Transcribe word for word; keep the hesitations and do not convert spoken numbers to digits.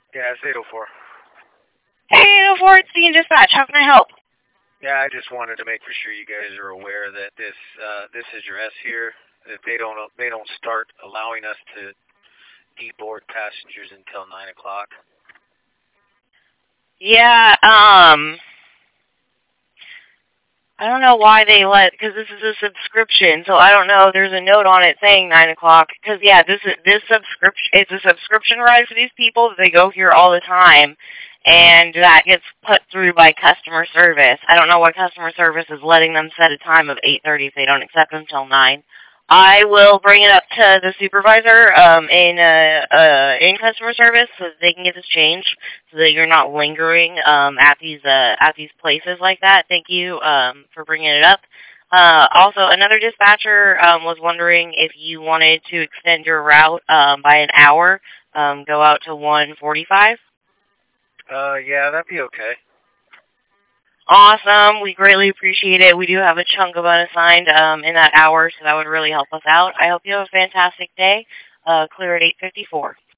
Yeah, it's eight oh four. Hey, eight oh four, it's Dean Dispatch. How can I help? Yeah, I just wanted to make for sure you guys are aware that this uh, this address here, that they don't they don't start allowing us to deboard passengers until nine o'clock. Yeah, um, I don't know why they let, because this is a subscription, so I don't know. There's a note on it saying nine o'clock. Because yeah, this is this subscription. It's a subscription ride for these people. They go here all the time, and that gets put through by customer service. I don't know why customer service is letting them set a time of eight thirty if they don't accept them till nine. I will bring it up to the supervisor um, in uh, uh, in customer service so that they can get this changed, so that you're not lingering um, at these uh, at these places like that. Thank you um, for bringing it up. Uh, also, another dispatcher um, was wondering if you wanted to extend your route um, by an hour, um, go out to one forty-five. Uh, yeah, that'd be okay. Awesome. We greatly appreciate it. We do have a chunk of unassigned um, in that hour, so that would really help us out. I hope you have a fantastic day. Uh, clear at eight fifty-four.